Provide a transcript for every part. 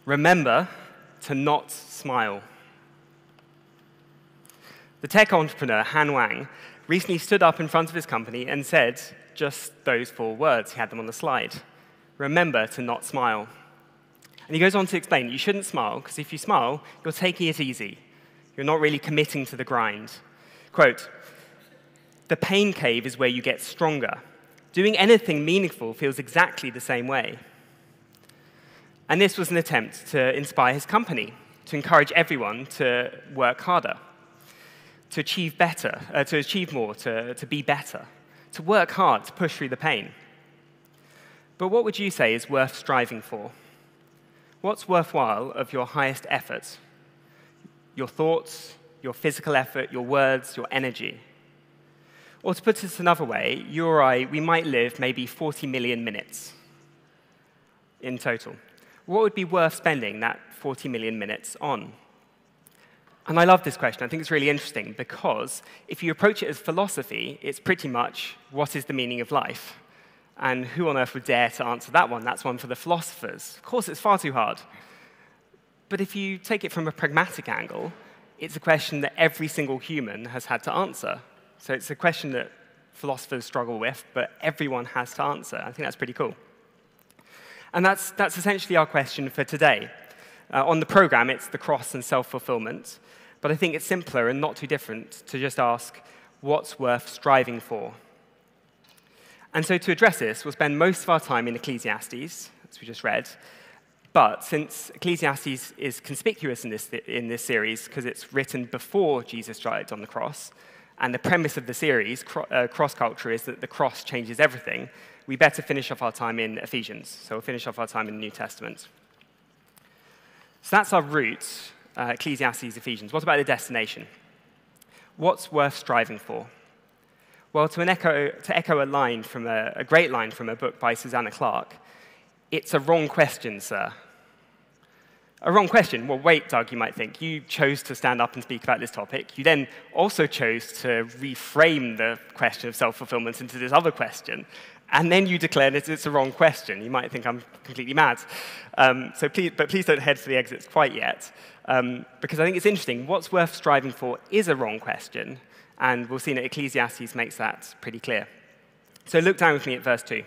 Remember to not smile. The tech entrepreneur, Han Wang, recently stood up in front of his company and said just those 4 words. He had them on the slide. Remember to not smile. And he goes on to explain, you shouldn't smile, because if you smile, you're taking it easy. You're not really committing to the grind. Quote, "The pain cave is where you get stronger. Doing anything meaningful feels exactly the same way." And this was an attempt to inspire his company, to encourage everyone to work harder, to achieve better, to achieve more, to be better, to work hard, to push through the pain. But what would you say is worth striving for? What's worthwhile of your highest effort? Your thoughts, your physical effort, your words, your energy? Or to put it another way, you or I, we might live maybe 40 million minutes in total. What would be worth spending that 40 million minutes on? And I love this question. I think it's really interesting because if you approach it as philosophy, it's pretty much what is the meaning of life? And who on earth would dare to answer that one? That's one for the philosophers. Of course, it's far too hard. But if you take it from a pragmatic angle, it's a question that every single human has had to answer. So it's a question that philosophers struggle with, but everyone has to answer. I think that's pretty cool. And that's essentially our question for today. On the program, it's the cross and self-fulfillment. But I think it's simpler and not too different to just ask, what's worth striving for? And so to address this, we'll spend most of our time in Ecclesiastes, as we just read. But since Ecclesiastes is conspicuous in this series because it's written before Jesus died on the cross, and the premise of the series, Cross Culture, is that the cross changes everything, we better finish off our time in Ephesians. So we'll finish off our time in the New Testament. So that's our route, Ecclesiastes, Ephesians. What about the destination? What's worth striving for? Well, to echo a line from a great line from a book by Susanna Clark, it's a wrong question, sir. A wrong question? Well, wait, Doug, you might think. You chose to stand up and speak about this topic. You then also chose to reframe the question of self-fulfillment into this other question. And then you declare that it's a wrong question. You might think I'm completely mad. But please don't head for the exits quite yet, because I think it's interesting. What's worth striving for is a wrong question, and we'll see that Ecclesiastes makes that pretty clear. So look down with me at verse 2.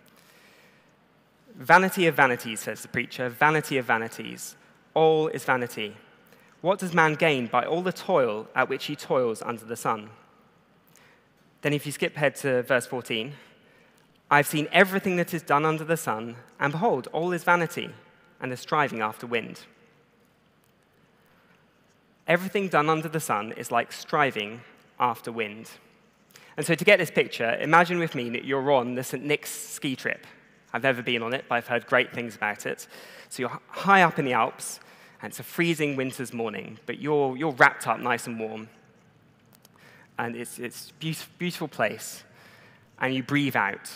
"Vanity of vanities," says the preacher, "vanity of vanities. All is vanity. What does man gain by all the toil at which he toils under the sun?" Then if you skip ahead to verse 14, "I've seen everything that is done under the sun, and behold, all is vanity, and a striving after wind." Everything done under the sun is like striving after wind. And so to get this picture, imagine with me that you're on the St. Nick's ski trip. I've never been on it, but I've heard great things about it. So you're high up in the Alps, and it's a freezing winter's morning, but you're wrapped up nice and warm. And it's a beautiful place, and you breathe out.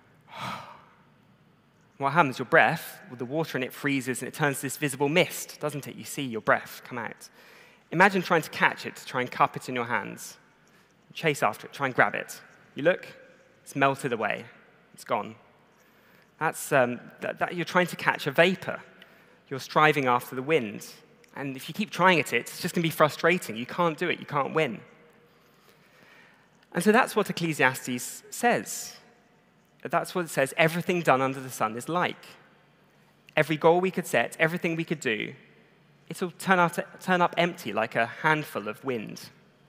What happens? Your breath, well, the water in it freezes, and it turns to this visible mist, doesn't it? You see your breath come out. Imagine trying to catch it, to try and cup it in your hands. Chase after it, try and grab it. You look, it's melted away. It's gone. That's you're trying to catch a vapor. You're striving after the wind. And if you keep trying at it, it's just going to be frustrating. You can't do it. You can't win. And so that's what Ecclesiastes says. That's what it says everything done under the sun is like. Every goal we could set, everything we could do, it'll turn up empty like a handful of wind.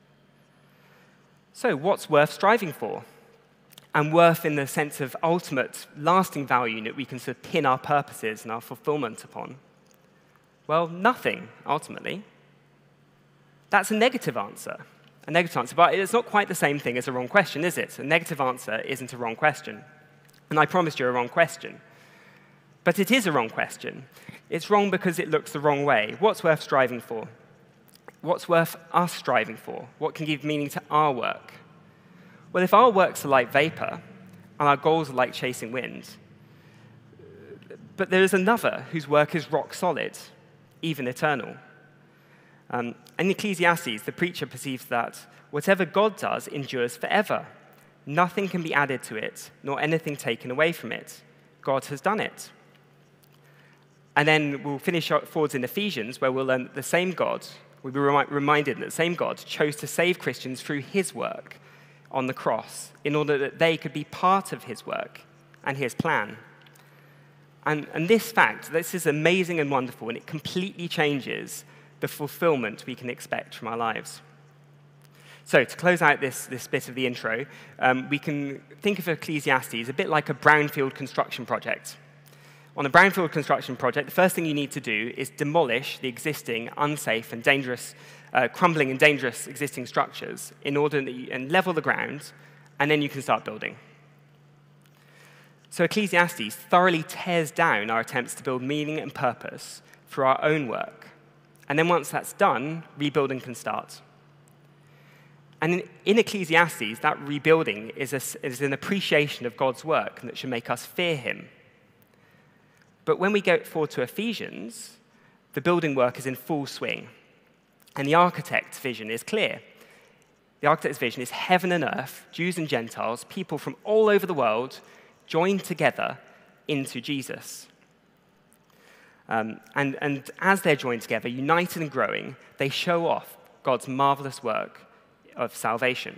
So what's worth striving for? And worth in the sense of ultimate, lasting value that we can sort of pin our purposes and our fulfillment upon? Well, nothing, ultimately. That's a negative answer. But it's not quite the same thing as a wrong question, is it? A negative answer isn't a wrong question. And I promised you a wrong question. But it is a wrong question. It's wrong because it looks the wrong way. What's worth striving for? What's worth us striving for? What can give meaning to our work? Well, if our works are like vapor, and our goals are like chasing wind, but there is another whose work is rock solid, even eternal. In Ecclesiastes, the preacher perceives that whatever God does endures forever. Nothing can be added to it, nor anything taken away from it. God has done it. And then we'll finish forwards in Ephesians, where we'll learn that the same God, we'll be reminded that the same God chose to save Christians through his work on the cross in order that they could be part of his work and his plan. And this fact, this is amazing and wonderful, and it completely changes the fulfillment we can expect from our lives. So to close out this bit of the intro, we can think of Ecclesiastes a bit like a brownfield construction project. On a brownfield construction project, the first thing you need to do is demolish the existing unsafe and dangerous, crumbling and dangerous existing structures in order and level the ground, and then you can start building. So Ecclesiastes thoroughly tears down our attempts to build meaning and purpose through our own work. And then once that's done, rebuilding can start. And in Ecclesiastes, that rebuilding is an appreciation of God's work that should make us fear him. But when we go forward to Ephesians, the building work is in full swing. And the architect's vision is clear. The architect's vision is heaven and earth, Jews and Gentiles, people from all over the world, joined together into Jesus. And as they're joined together, united and growing, they show off God's marvelous work of salvation.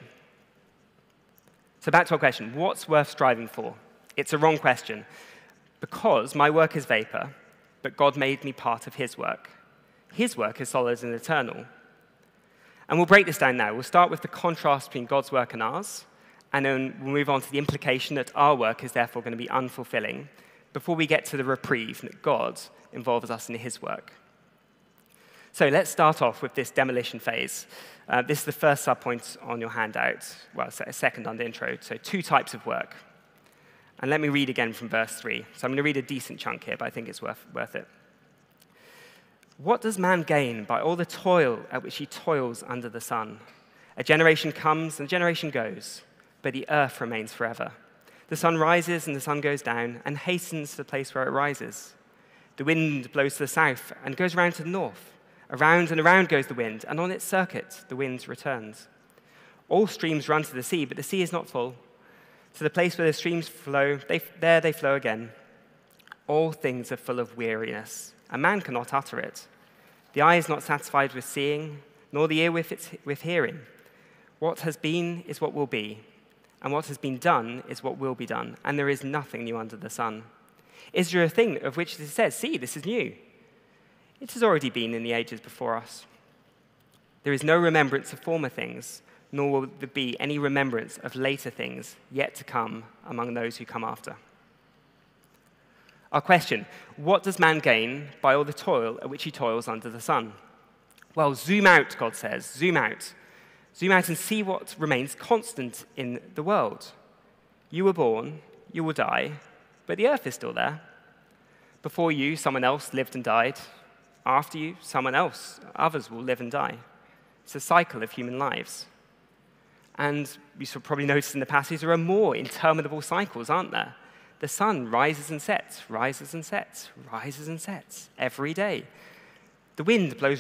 So back to our question, what's worth striving for? It's a wrong question. Because my work is vapor, but God made me part of his work. His work is solid and eternal. And we'll break this down now. We'll start with the contrast between God's work and ours, and then we'll move on to the implication that our work is therefore going to be unfulfilling before we get to the reprieve that God involves us in his work. So let's start off with this demolition phase. This is the first subpoint on your handout, well, second on the intro, so 2 types of work. And let me read again from verse 3. So I'm going to read a decent chunk here, but I think it's worth it. What does man gain by all the toil at which he toils under the sun? A generation comes and a generation goes, but the earth remains forever. The sun rises and the sun goes down and hastens to the place where it rises. The wind blows to the south and goes around to the north. Around and around goes the wind, and on its circuit the wind returns. All streams run to the sea, but the sea is not full. To the place where the streams flow, there they flow again. All things are full of weariness. A man cannot utter it. The eye is not satisfied with seeing, nor the ear with hearing. What has been is what will be, and what has been done is what will be done, and there is nothing new under the sun. Is there a thing of which it says, see, this is new? It has already been in the ages before us. There is no remembrance of former things, nor will there be any remembrance of later things yet to come among those who come after. Our question, what does man gain by all the toil at which he toils under the sun? Well, zoom out, God says, zoom out. Zoom out and see what remains constant in the world. You were born, you will die, but the earth is still there. Before you, someone else lived and died. After you, others will live and die. It's a cycle of human lives. And you should probably notice in the passage there are more interminable cycles, aren't there? The sun rises and sets, rises and sets, rises and sets every day. The wind blows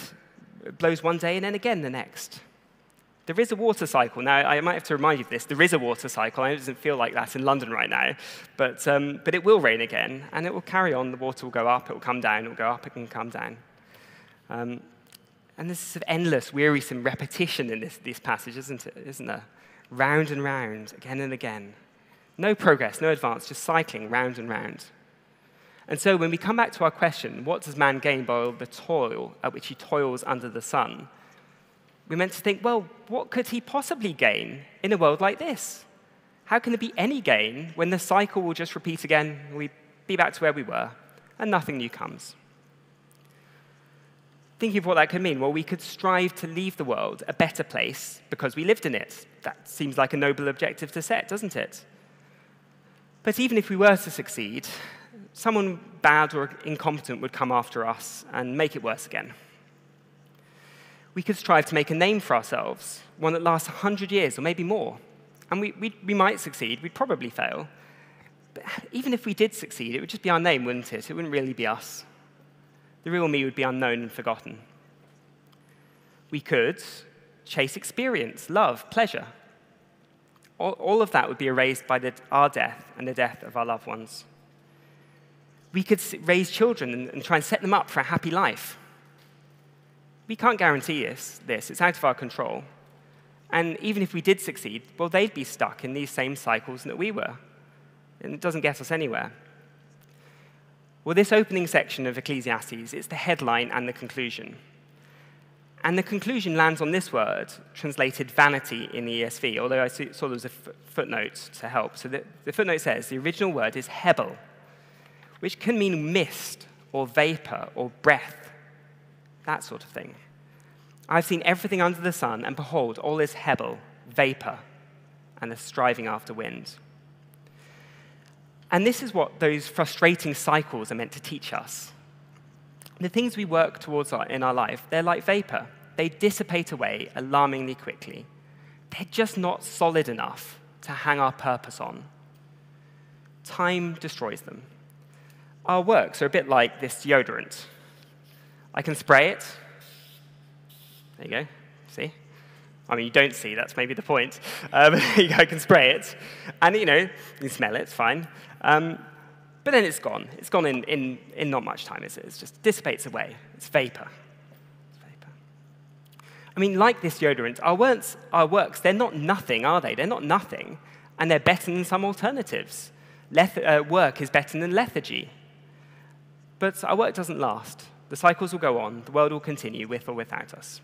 one day and then again the next. There is a water cycle. Now, I might have to remind you of this. There is a water cycle. I know it doesn't feel like that in London right now, but it will rain again, and it will carry on. The water will go up, it will come down, it will go up, it can come down. And there's sort of endless, wearisome repetition in this passage, isn't there? Round and round, again and again. No progress, no advance, just cycling round and round. And so when we come back to our question, what does man gain by all the toil at which he toils under the sun? We're meant to think, well, what could he possibly gain in a world like this? How can there be any gain when the cycle will just repeat again, we be back to where we were, and nothing new comes? Thinking of what that could mean, well, we could strive to leave the world a better place because we lived in it. That seems like a noble objective to set, doesn't it? But even if we were to succeed, someone bad or incompetent would come after us and make it worse again. We could strive to make a name for ourselves, one that lasts 100 years or maybe more. And we might succeed, we'd probably fail. But even if we did succeed, it would just be our name, wouldn't it? It wouldn't really be us. The real me would be unknown and forgotten. We could chase experience, love, pleasure. All of that would be erased by our death and the death of our loved ones. We could raise children and try and set them up for a happy life. We can't guarantee this. It's out of our control. And even if we did succeed, well, they'd be stuck in these same cycles that we were. And it doesn't get us anywhere. Well, this opening section of Ecclesiastes, it's the headline and the conclusion. And the conclusion lands on this word, translated vanity in the ESV, although I saw there was a footnote to help. So the footnote says the original word is hebel, which can mean mist or vapor or breath, that sort of thing. I've seen everything under the sun, and behold, all is hebel, vapor, and the striving after wind. And this is what those frustrating cycles are meant to teach us. The things we work towards in our life, they're like vapor. They dissipate away alarmingly quickly. They're just not solid enough to hang our purpose on. Time destroys them. Our works are a bit like this deodorant. I can spray it. There you go. See? I mean, you don't see. That's maybe the point. I can spray it. And, you can smell it. It's fine. But then it's gone. It's gone in not much time. It just dissipates away. It's vapor. It's vapor. I mean, like this deodorant, our works, they're not nothing, are they? They're not nothing. And they're better than some alternatives. Work is better than lethargy. But our work doesn't last. The cycles will go on. The world will continue with or without us.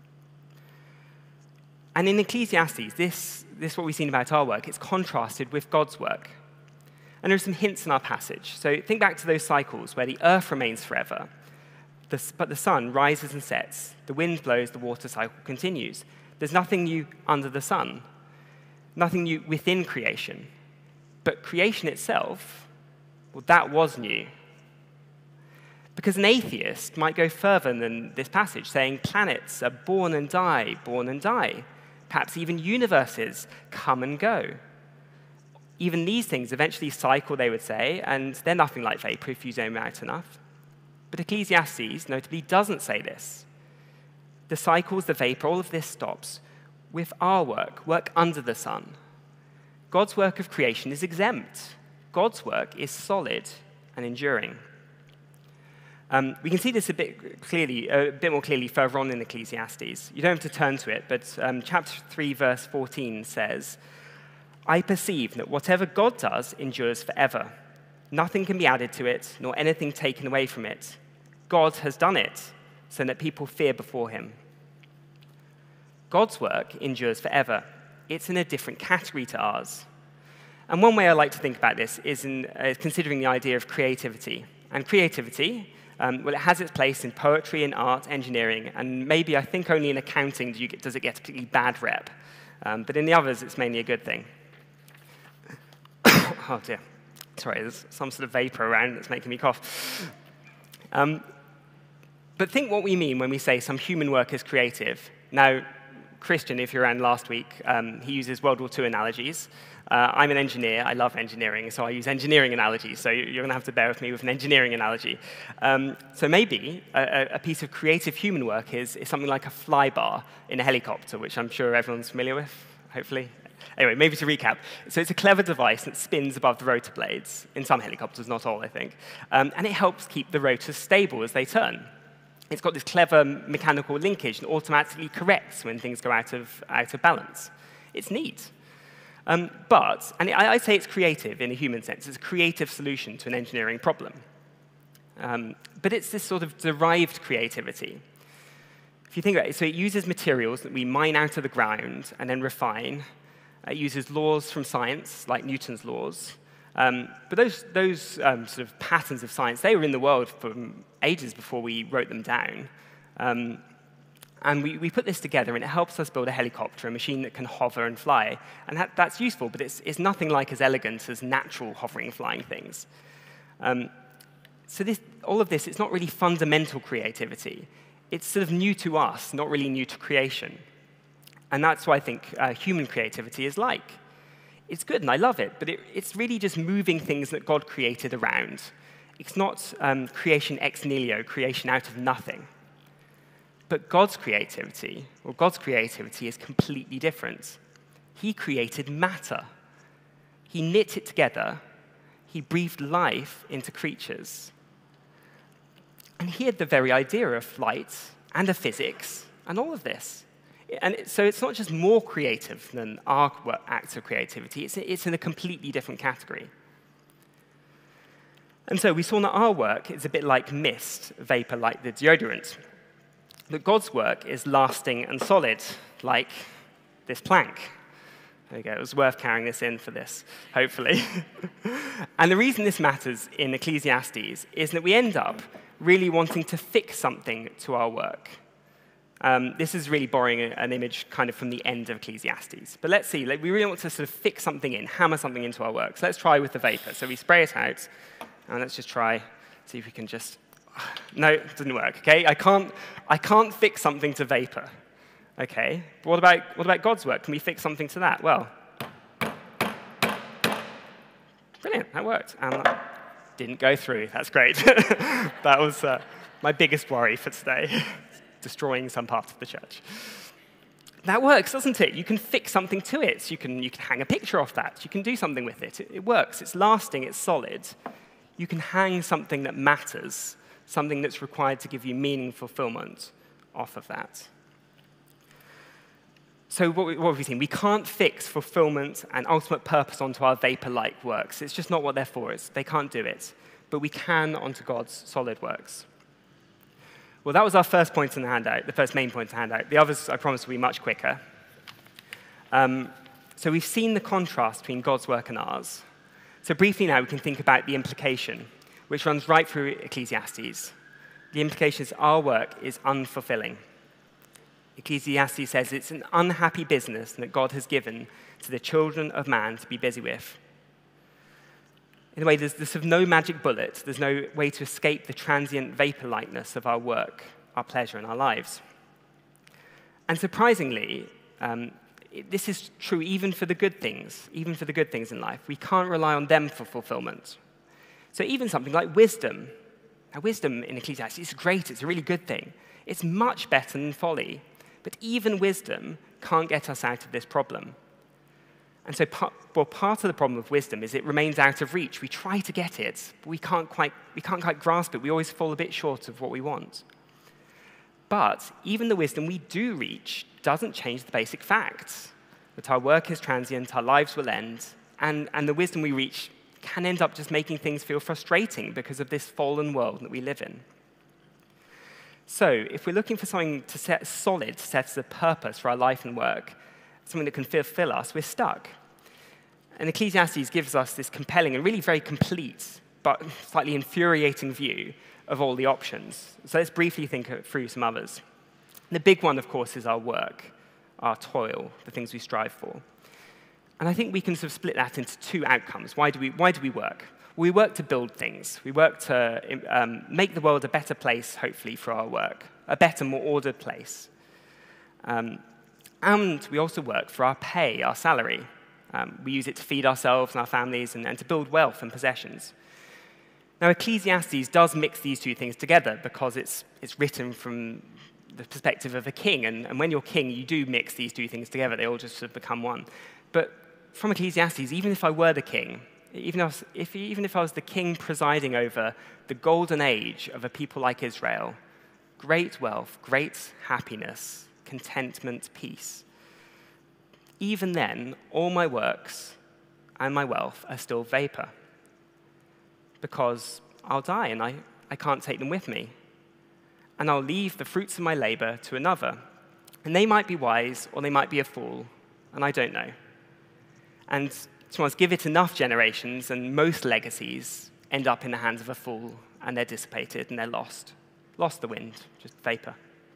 And in Ecclesiastes, this what we've seen about our work, it's contrasted with God's work. And there are some hints in our passage. So think back to those cycles where the earth remains forever, but the sun rises and sets, the wind blows, the water cycle continues. There's nothing new under the sun, nothing new within creation. But creation itself, well, that was new. Because an atheist might go further than this passage, saying planets are born and die, born and die. Perhaps even universes come and go. Even these things eventually cycle, they would say, and they're nothing like vapor if you zoom out enough. But Ecclesiastes notably doesn't say this. The cycles, the vapor, all of this stops with our work under the sun. God's work of creation is exempt. God's work is solid and enduring. We can see this a bit more clearly further on in Ecclesiastes. You don't have to turn to it, but chapter 3, verse 14 says, I perceive that whatever God does endures forever. Nothing can be added to it, nor anything taken away from it. God has done it, so that people fear before him. God's work endures forever. It's in a different category to ours. And one way I like to think about this is considering the idea of creativity. And creativity, well, it has its place in poetry and art, engineering, and maybe I think only in accounting does it get a particularly bad rep. But in the others, it's mainly a good thing. Oh, dear. Sorry, there's some sort of vapor around that's making me cough. But think what we mean when we say some human work is creative. Now, Christian, if you were around last week, he uses World War II analogies. I'm an engineer. I love engineering, so I use engineering analogies. So you're going to have to bear with me with an engineering analogy. So maybe a piece of creative human work is something like a flybar in a helicopter, which I'm sure everyone's familiar with, hopefully. Anyway, maybe to recap. So it's a clever device that spins above the rotor blades, in some helicopters, not all, I think. And it helps keep the rotors stable as they turn. It's got this clever mechanical linkage and automatically corrects when things go out of balance. It's neat. And I'd say it's creative in a human sense. It's a creative solution to an engineering problem. But it's this sort of derived creativity. If you think about it, so it uses materials that we mine out of the ground and then refine. It uses laws from science, like Newton's laws. But those sort of patterns of science, they were in the world for ages before we wrote them down. And we put this together, and it helps us build a helicopter, a machine that can hover and fly. And that's useful, but it's nothing like as elegant as natural hovering, flying things. So all of this, it's not really fundamental creativity. It's sort of new to us, not really new to creation. And that's what I think human creativity is like. It's good, and I love it, but it's really just moving things that God created around. It's not creation ex nihilo, creation out of nothing. But God's creativity is completely different. He created matter. He knit it together. He breathed life into creatures. And he had the very idea of flight and of physics and all of this. And so it's not just more creative than our acts of creativity, it's in a completely different category. And so we saw that our work is a bit like mist, vapor like the deodorant. That God's work is lasting and solid, like this plank. There you go, it was worth carrying this in for this, hopefully. And the reason this matters in Ecclesiastes is that we end up really wanting to fix something to our work. This is really borrowing an image kind of from the end of Ecclesiastes. But let's see, we really want to sort of fix something in, hammer something into our work. So let's try with the vapor. So we spray it out, and let's just try, see if we can just, no, it didn't work, okay? I can't fix something to vapor, okay? But what about God's work? Can we fix something to that? Well, brilliant, that worked. And that didn't go through, that's great. That was my biggest worry for today. Destroying some part of the church. That works, doesn't it? You can fix something to it. You can hang a picture off that. You can do something with it. It works. It's lasting. It's solid. You can hang something that matters, something that's required to give you meaning, fulfillment off of that. So what have we seen? We can't fix fulfillment and ultimate purpose onto our vapor-like works. It's just not what they're for. They can't do it. But we can onto God's solid works. Well, that was our first point in the handout, the first main point in the handout. The others, I promise, will be much quicker. So we've seen the contrast between God's work and ours. So briefly now, we can think about the implication, which runs right through Ecclesiastes. The implication is our work is unfulfilling. Ecclesiastes says it's an unhappy business that God has given to the children of man to be busy with. In a way, there's sort of no magic bullet. There's no way to escape the transient vapor-likeness of our work, our pleasure, and our lives. And surprisingly, this is true even for the good things, in life. We can't rely on them for fulfillment. So even something like wisdom. Now, wisdom in Ecclesiastes is great. It's a really good thing. It's much better than folly. But even wisdom can't get us out of this problem. And so part of the problem of wisdom is it remains out of reach. We try to get it, but we can't quite grasp it. We always fall a bit short of what we want. But even the wisdom we do reach doesn't change the basic facts, that our work is transient, our lives will end, and the wisdom we reach can end up just making things feel frustrating because of this fallen world that we live in. So if we're looking for something to set solid, to set as a purpose for our life and work, something that can fulfill us, we're stuck. And Ecclesiastes gives us this compelling and really very complete, but slightly infuriating view of all the options. So let's briefly think through some others. The big one, of course, is our work, our toil, the things we strive for. And I think we can sort of split that into two outcomes. Why do we work? We work to build things. We work to make the world a better place, hopefully, for our work, a better, more ordered place. And we also work for our pay, our salary. We use it to feed ourselves and our families and to build wealth and possessions. Now, Ecclesiastes does mix these two things together because it's written from the perspective of a king. And when you're king, you do mix these two things together. They all just sort of become one. But from Ecclesiastes, even if I were the king, even if I was the king presiding over the golden age of a people like Israel, great wealth, great happiness, contentment, peace. Even then, all my works and my wealth are still vapor because I'll die and I can't take them with me. And I'll leave the fruits of my labor to another. And they might be wise or they might be a fool, and I don't know. And to be honest, give it enough generations and most legacies end up in the hands of a fool and they're dissipated and they're lost. Lost the wind, just vapor.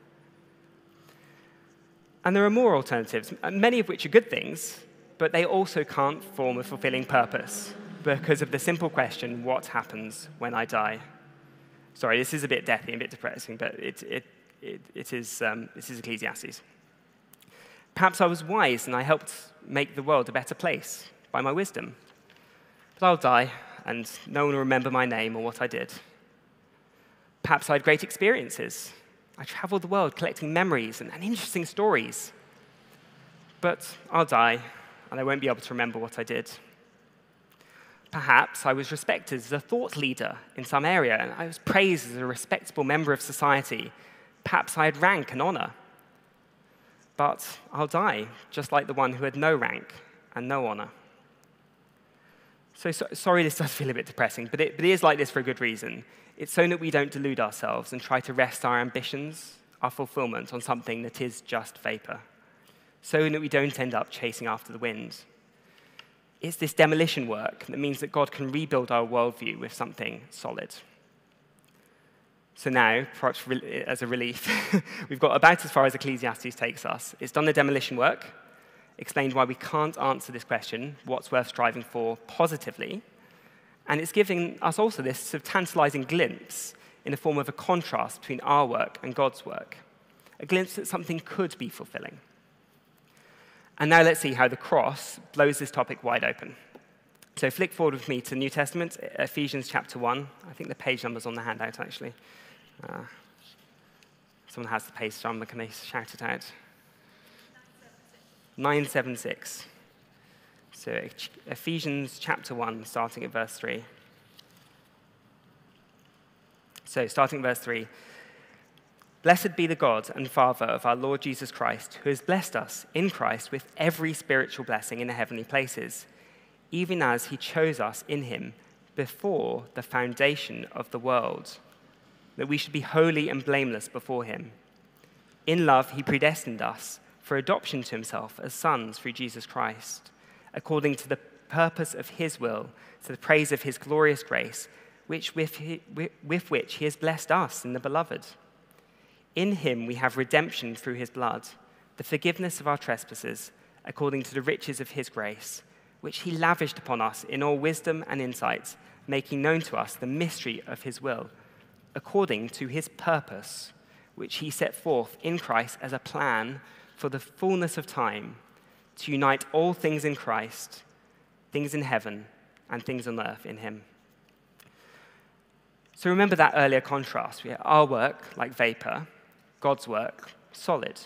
And there are more alternatives, many of which are good things, but they also can't form a fulfilling purpose because of the simple question, what happens when I die? Sorry, this is a bit deathy and a bit depressing, but this is Ecclesiastes. Perhaps I was wise and I helped make the world a better place by my wisdom. But I'll die and no one will remember my name or what I did. Perhaps I had great experiences. I traveled the world collecting memories and interesting stories. But I'll die, and I won't be able to remember what I did. Perhaps I was respected as a thought leader in some area, and I was praised as a respectable member of society. Perhaps I had rank and honor. But I'll die, just like the one who had no rank and no honor. So sorry this does feel a bit depressing, but it is like this for a good reason. It's so that we don't delude ourselves and try to rest our ambitions, our fulfillment, on something that is just vapor. So that we don't end up chasing after the wind. It's this demolition work that means that God can rebuild our worldview with something solid. So now, perhaps as a relief, we've got about as far as Ecclesiastes takes us. It's done the demolition work, explained why we can't answer this question, what's worth striving for, positively, and it's giving us also this sort of tantalizing glimpse in the form of a contrast between our work and God's work, a glimpse that something could be fulfilling. And now let's see how the cross blows this topic wide open. So flick forward with me to the New Testament, Ephesians chapter 1. I think the page number's on the handout, actually. Someone has the page number. Can they shout it out? 976. So Ephesians chapter 1, starting at verse 3. So starting at verse 3. Blessed be the God and Father of our Lord Jesus Christ, who has blessed us in Christ with every spiritual blessing in the heavenly places, even as he chose us in him before the foundation of the world, that we should be holy and blameless before him. In love, he predestined us for adoption to himself as sons through Jesus Christ, according to the purpose of his will, to the praise of his glorious grace, with which he has blessed us in the Beloved. In him we have redemption through his blood, the forgiveness of our trespasses, according to the riches of his grace, which he lavished upon us in all wisdom and insight, making known to us the mystery of his will, according to his purpose, which he set forth in Christ as a plan for the fullness of time, to unite all things in Christ, things in heaven and things on earth in him. So remember that earlier contrast. We have our work, like vapor, God's work, solid.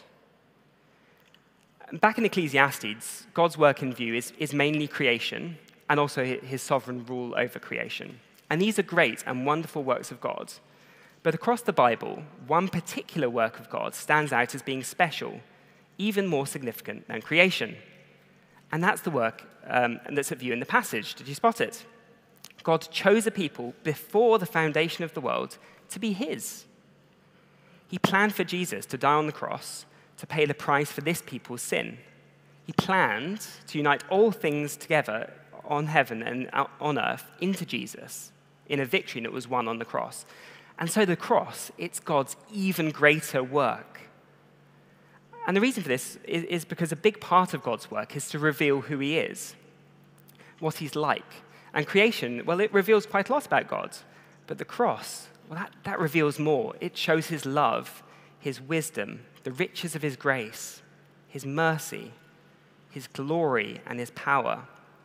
Back in Ecclesiastes, God's work in view is mainly creation and also his sovereign rule over creation. And these are great and wonderful works of God. But across the Bible, one particular work of God stands out as being special, even more significant than creation. And that's the work that's at view in the passage. Did you spot it? God chose a people before the foundation of the world to be his. He planned for Jesus to die on the cross to pay the price for this people's sin. He planned to unite all things together on heaven and on earth into Jesus in a victory that was won on the cross. And so the cross, it's God's even greater work. And the reason for this is because a big part of God's work is to reveal who he is, what he's like. And creation, well, it reveals quite a lot about God. But the cross, well, that reveals more. It shows his love, his wisdom, the riches of his grace, his mercy, his glory, and his power.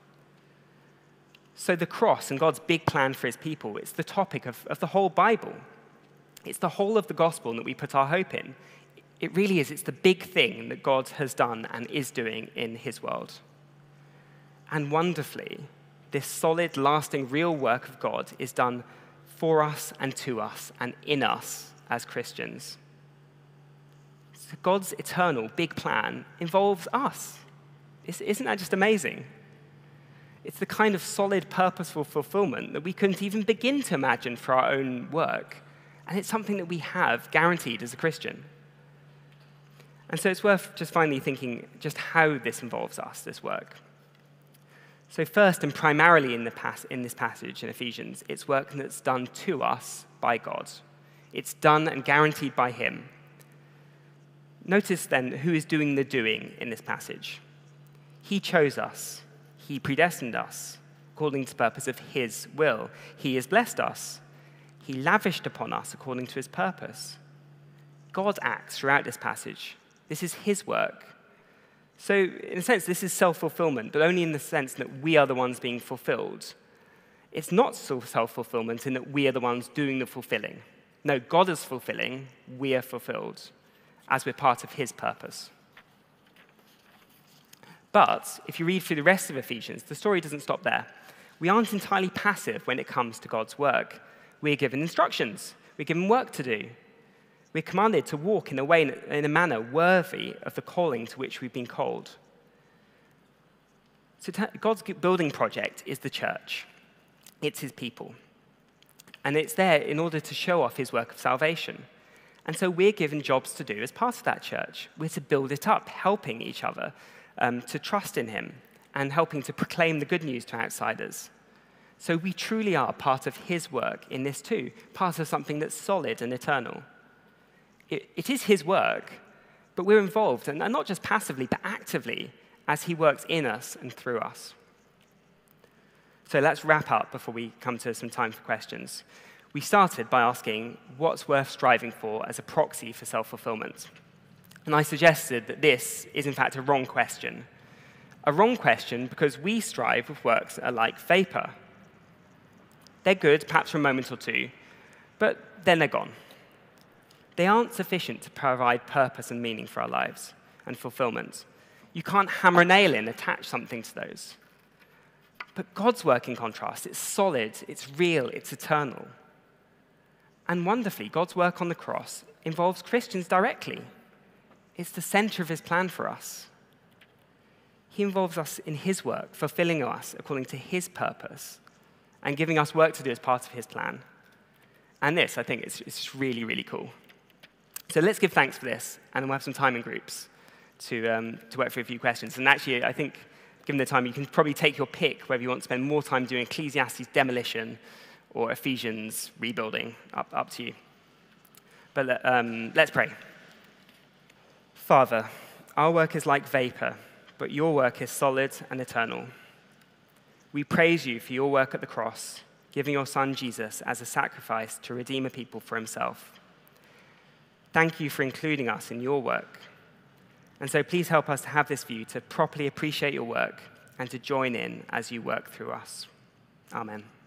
So the cross and God's big plan for his people, it's the topic of the whole Bible. It's the whole of the gospel that we put our hope in. It really is. It's the big thing that God has done and is doing in his world. And wonderfully, this solid, lasting, real work of God is done for us and to us and in us as Christians. So God's eternal big plan involves us. Isn't that just amazing? It's the kind of solid, purposeful fulfillment that we couldn't even begin to imagine for our own work. And it's something that we have guaranteed as a Christian. And so it's worth just finally thinking just how this involves us, this work. So first and primarily in this passage in Ephesians, it's work that's done to us by God. It's done and guaranteed by him. Notice then who is doing the doing in this passage. He chose us. He predestined us according to the purpose of his will. He has blessed us. He lavished upon us according to his purpose. God acts throughout this passage. This is his work. So, in a sense, this is self-fulfillment, but only in the sense that we are the ones being fulfilled. It's not self-fulfillment in that we are the ones doing the fulfilling. No, God is fulfilling, we are fulfilled, as we're part of his purpose. But if you read through the rest of Ephesians, the story doesn't stop there. We aren't entirely passive when it comes to God's work. We're given instructions. We're given work to do. We're commanded to walk in a manner worthy of the calling to which we've been called. So God's building project is the church. It's his people. And it's there in order to show off his work of salvation. And so we're given jobs to do as part of that church. We're to build it up, helping each other to trust in him and helping to proclaim the good news to outsiders. So we truly are part of his work in this too, part of something that's solid and eternal. It is his work, but we're involved, and not just passively, but actively, as he works in us and through us. So let's wrap up before we come to some time for questions. We started by asking what's worth striving for as a proxy for self-fulfillment. And I suggested that this is, in fact, a wrong question. A wrong question because we strive with works that are like vapor. They're good, perhaps for a moment or two, but then they're gone. They aren't sufficient to provide purpose and meaning for our lives and fulfillment. You can't hammer a nail in, attach something to those. But God's work, in contrast, it's solid, it's real, it's eternal. And wonderfully, God's work on the cross involves Christians directly. It's the center of his plan for us. He involves us in his work, fulfilling us according to his purpose, and giving us work to do as part of his plan. And this, I think, is really, really cool. So let's give thanks for this, and then we'll have some time in groups to work through a few questions. And actually, I think, given the time, you can probably take your pick whether you want to spend more time doing Ecclesiastes demolition or Ephesians rebuilding, up to you. But let's pray. Father, our work is like vapor, but your work is solid and eternal. We praise you for your work at the cross, giving your Son Jesus as a sacrifice to redeem a people for himself. Thank you for including us in your work. And so please help us to have this view, to properly appreciate your work and to join in as you work through us. Amen.